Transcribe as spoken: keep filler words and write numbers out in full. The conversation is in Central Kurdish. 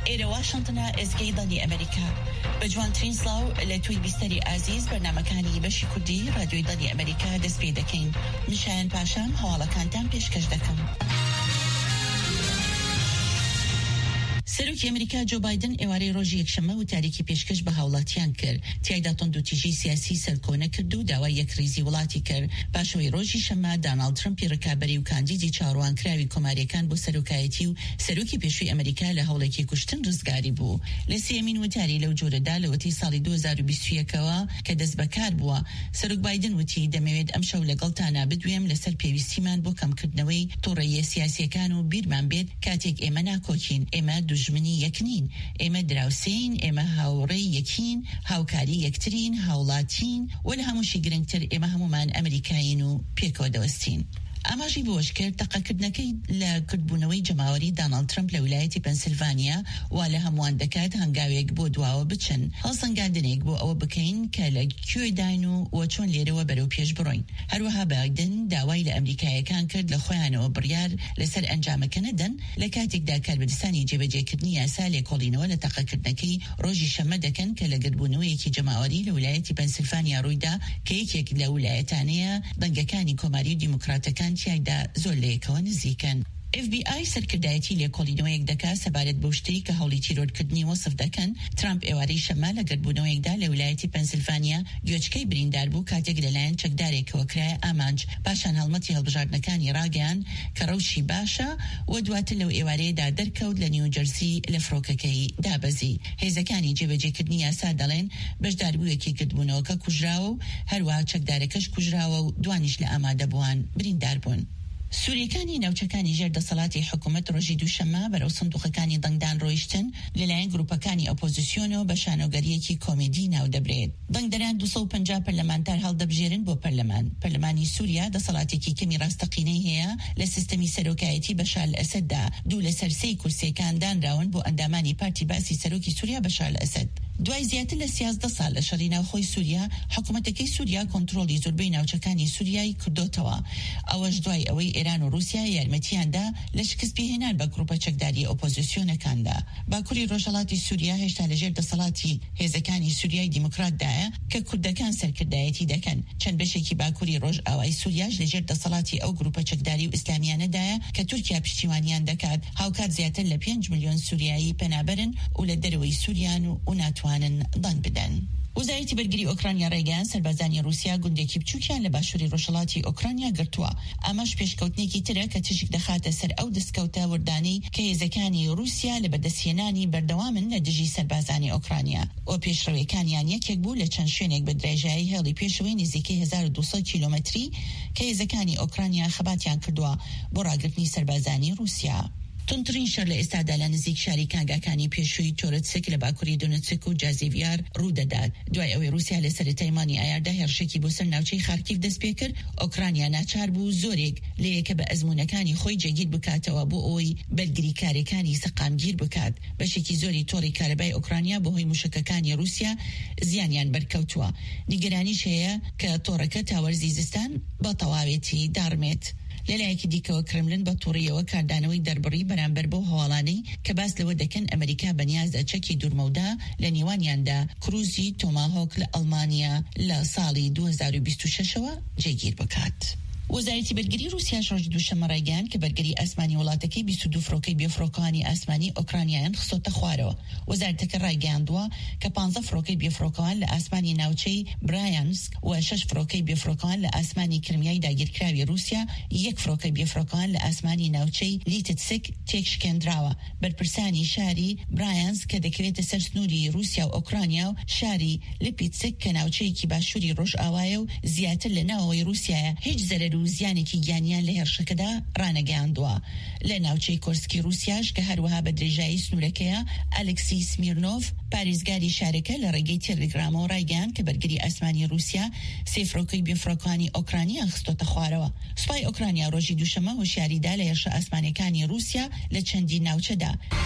إلى واشنطن إزجي ضني أمريكا بجوان ترينسلاو لتوي بيستري عزيز برنامج كاني بشي كردي راديو ضني أمريكا دسبي دكين مشان باشام حوالا كانتان بيشكش دكم. سەرۆکی ئەمریکا جو بایدن ئێوارەی ڕۆژی یەکشەممە و تاریکی پێشکەش بە هاوڵاتیان کرد تیایدا تۆندوتیژی سیاسی سەرکۆنە کرد و داوای یەکریزی وڵاتی کرد پاشەوەی ڕۆژی شەممە داناڵد ترمپی ڕکابەری و کاندیدی چاڕوانکراوی کۆماریەکان بۆ سەرۆکایەتی و سەرۆکی پێشووی ئەمریکا لە هەوڵێکی کوشتن ڕزگاری بوو لە سێمین وتاری لەو جۆرەدا لە وەتی ساڵی دوو هەزار و بیست و یەکەوە کە دەست بەکار بووە سەرۆک بایدن وتی دەمەوێت ئەم شەو لەگەڵتانە بدوێم لەسەر پێویستیمان بۆ کەمکردنەوەی تووڕەیە سیاسیەکان و بیرمان بێت کاتێک ئێمە ناکۆکین ئێمە دوژمنی یەکنین ئێمە دراوسین ئێمە هاوڕێی یەکین هاوکاری یەکترین هاوڵاتین و لە هەمووشی گرنگتر ئێمە هەمومان ئەمریکاین و پێکەوە دەوەستین ئاماژی بۆش کرد تەقەکردنەکەی لە کردبوونەوەی جەماوەری داناڵد ترمپ لە ویلایەتی پەنسیلڤانیا وا لە هەمووان دەکات هەنگاوێک بۆ دواوە بچن هەڵسەنگاندنێک بۆ ئەوە بکەین کە لە کوێ داین و وە چۆن لێرەوە بەرەو پێش بڕۆین هەروەها بایدن داوای لە ئەمریکایەکان کرد لە خۆیانەوە بڕیار لەسەر ئەنجامەکە نەدەن لە کاتێکدا کاربەدەستانی جێبەجێکردنی یاسا لێکۆڵینەوە لە تەقەکردنەکەی ڕۆژی شەممە دەکەن کە لە گردبوونەوەیەکی جەماوەری لە ویلایەتی پەنسیلڤانیا ڕوویدا کە یەکێک لە ویلایەتانەیە دەنگەکانی کۆماری و دیموکراتەکان تیایدا زۆر لە یەکەوە نزیکن اف بی آی سەرکردایەتی لێکۆڵینەوەیەک دەکات سەبارەت بەو شتەی کە هەوڵی تیرۆرکردنی وەسف دەکەن ترامپ ئێوارەی شەممە لە گردبوونەوەیەکدا لە ویلایەتی پەنسیلڤانیا گوێچکەی بریندار بوو کاتێک لەلایەن چەکدارێکەوە کرایە ئامانج پاشان هەڵمەتی هەڵبژاردنەکانی ڕاگەیان کە ڕەوشی باشە و دواتر لەو ئێوارەیەدا دەرکەوت لە نیوجەرسی لە فڕۆکەکەی دابەزی هێزەکانی جێبەجێکردنی یاسا دەڵێن بەشداربوویەکی گردبوونەوەکە کوژراوە و هەروە چەکدارەکەش کوژراوە و دوانیش لە ئامادەبووان بریندار بوون سووریەکانی ناوچەکانی ژێر دەسەڵاتی حکوومەت ڕۆژی دووشەممە بەرەو سندوقەکانی دەنگدان ڕۆیشتن لەلایەن گروپەکانی ئۆپۆزیسیۆنەوە بە شانۆگەریەکی کۆمێدی ناو دەبرێت دەنگدەران دووسەد و پەنجا پەرلەمانتار هەڵدەبژێرن بۆ پەرلەمان پەرلەمانی سووریا دەسەڵاتێکی کەمی ڕاستەقینەی هەیە لە سیستەمی سەرۆکایەتی بەشار ئەسەددا دوو لە سەر سێی کورسیەکان دانراون بۆ ئەندامانی پارتی باسی سەرۆکی سووریا بەشار ئەسەد دوای زیاتر لە سیازدە ساڵ لە شەڕی ناوخۆی سووریا حکوومەتەکەی سووریا کۆنتڕۆلی زۆربەی ناوچەکانی سووریای کردوتەوە ئەوەش دوای ئەوەی ئێران و رووسیا یارمەتیاندا لە شکست پێهێنان بە گروپە چەکداری ئۆپۆزیسیۆنەکاندا باکووری ڕۆژهەڵاتی سووریا هێشتا لەژێر دەسەڵاتی هێزەکانی سووریای دیموکراتدایە کە کوردەکان سەرکردایەتی دەکەن چەند بەشێکی باکووری ڕۆژ ئاوای سووریاش لەژێر دەسەڵاتی ئەو گروپە چەکداری و ئیسلامیانەدایە کە تورکیا پشتیوانیان دەکات هاوکات زیاتر لە پێنج ملیۆن سووریایی پەنابەرن و لە دەرەوەی سووریان و ناتوانن دان بدەن وزارەتی بەرگری ئۆکرانیا ڕێگەیان سەربازانی رووسیا گوندێکی بچووکیان لە باشووری ڕۆژهەڵاتی ئۆکرانیا گرتووە ئەمەش پێشکەوتنێکی ترە کە تژک دەخاتە سەر ئەو دەستکەوتە وردانەی کە هێزەکانی رووسیا لە بەدەستهێنانی بەردەوامن لە دژی سەربازانی ئۆکرانیا ئەو پێشڕەویەکانیان یەکێک بوو لە چەند شوێنێک بە درێژایی هێڵی پێشەوەی نزیکەی هەزار و دووسەد کیلۆمەتری کە هێزەکانی ئۆکرانیا خەباتیان کردووە بۆ ڕاگرتنی سەربازانی رووسیا تونترین شەر لە ئێستادا لە نزیک شاری کانگاکانی پێشووی تۆرتسک لە باکووری دونتسک و جازیڤیار ڕوودەدات دوای ئەوەی رووسیا لە سەرەتای مانی ئایاردا هێرشێکی بۆ سەر ناوچەی خارکیف دەست پێ کرد ئۆکرانیا ناچار بوو زۆرێک لە یەکە بە ئەزموونەکانی خۆی جێگیر بکاتەوە بۆ ئەوەی بەرگری کارەکانی سەقامگیر بکات بەشێکی زۆری تۆڕی کارەبای ئۆکرانیا بەهۆی موشکەکانی رووسیا زیانیان بەرکەوتووە نیگەرانیش هەیە کە تۆڕەکە تاوەرزی زستان بە تەواوێتی داڕمێت لەلایەکی دیکەوە کرملن بە تووڕیەوە کاردانەوەی دەربڕی بەرامبەر بۆ هەواڵانەی کە باس لەوە دەکەن ئەمریکا بەنیازە چەکی دوورمەودا لە نێوانیاندا کروزی تۆماهۆک لە ئەڵمانیا لە ساڵی دوو هەزار و بیست و شەشەوە جێگیر بکات وەزارەتی بەرگری رووسیا ڕۆژی دووشەممە ڕایگەیاند کە بەرگری ئاسمانی وڵاتەکەی بیست و دوو فڕۆکەی بێفڕۆکەوانی ئاسمانی ئۆکرانیایان خستۆتە خوارەوە وەزارەتەکە ڕایگەیاندووە کە پانزە فڕۆکەی بێفڕۆکەوان لە ئاسمانی ناوچەی برایانسک و شەش فڕۆکەی بێفڕۆکەوان لە ئاسمانی کرمیای داگیرکراوی رووسیا یەک فڕۆکەی بێفڕۆکەوان لە ئاسمانی ناوچەی لیتتسک تێکشکێنراوە بەرپرسانی شاری برایانسک کە دەکرێتە سەر سنووری رووسیا و ئۆکرانیا و شاری لیپیتسک کە ناوچەیەکی باشووری ڕۆژئاوایە و زیاتر لە ناوەوەی رووسیایە هیچ زەرەر و زیانێکی گیانیان لە هێرشەکەدا ڕانەگەیاندووە لە ناوچەی کۆرسکی رووسیاش کە هەروەها بە درێژایی سنوورەکەیە ئەلێکسی سمیرنۆف پارێزگاری شارەکە لە ڕێگەی تێلگرامەوە ڕایگەیاند کە بەرگری ئاسمانی رووسیا سێ فڕۆکەی بێفڕۆکەوانی ئۆکرانیا خستۆتە خوارەوە سوپای ئۆکرانیا ڕۆژی دووشەممە هۆشیاریدا لە هێرشە ئاسمانیەکانی رووسیا لە چەندین ناوچەدا